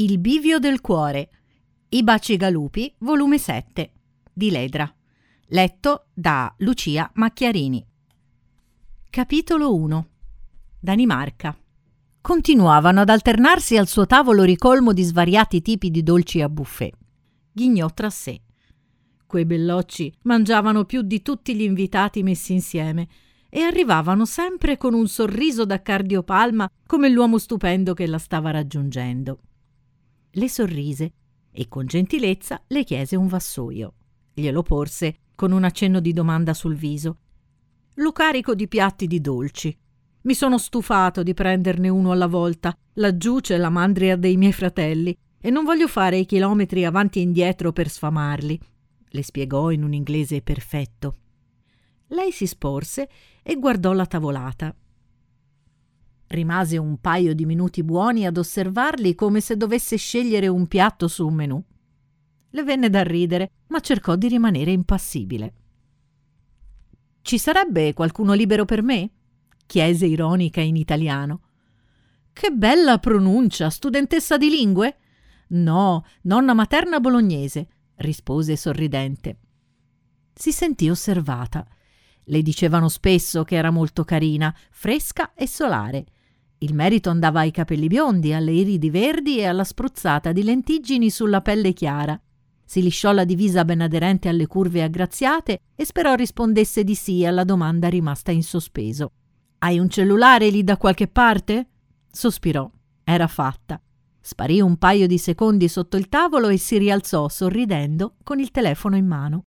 Il bivio del cuore. I bacigalupi, volume 7, di Ledra. Letto da Lucia Macchiarini. Capitolo 1. Danimarca. Continuavano ad alternarsi al suo tavolo ricolmo di svariati tipi di dolci a buffet. Ghignò tra sé. Quei bellocci mangiavano più di tutti gli invitati messi insieme e arrivavano sempre con un sorriso da cardiopalma come l'uomo stupendo che la stava raggiungendo. Le sorrise e con gentilezza le chiese un vassoio. Glielo porse con un accenno di domanda sul viso. Lo carico di piatti di dolci. Mi sono stufato di prenderne uno alla volta. Laggiù c'è la mandria dei miei fratelli e non voglio fare i chilometri avanti e indietro per sfamarli, le spiegò in un inglese perfetto. Lei si sporse e guardò la tavolata. Rimase un paio di minuti buoni ad osservarli come se dovesse scegliere un piatto su un menù. Le venne da ridere, ma cercò di rimanere impassibile. «Ci sarebbe qualcuno libero per me?» chiese ironica in italiano. «Che bella pronuncia, studentessa di lingue?» «No, nonna materna bolognese», rispose sorridente. Si sentì osservata. Le dicevano spesso che era molto carina, fresca e solare. Il merito andava ai capelli biondi, alle iridi verdi e alla spruzzata di lentiggini sulla pelle chiara. Si lisciò la divisa ben aderente alle curve aggraziate e sperò rispondesse di sì alla domanda rimasta in sospeso. «Hai un cellulare lì da qualche parte?» Sospirò. Era fatta. Sparì un paio di secondi sotto il tavolo e si rialzò sorridendo con il telefono in mano.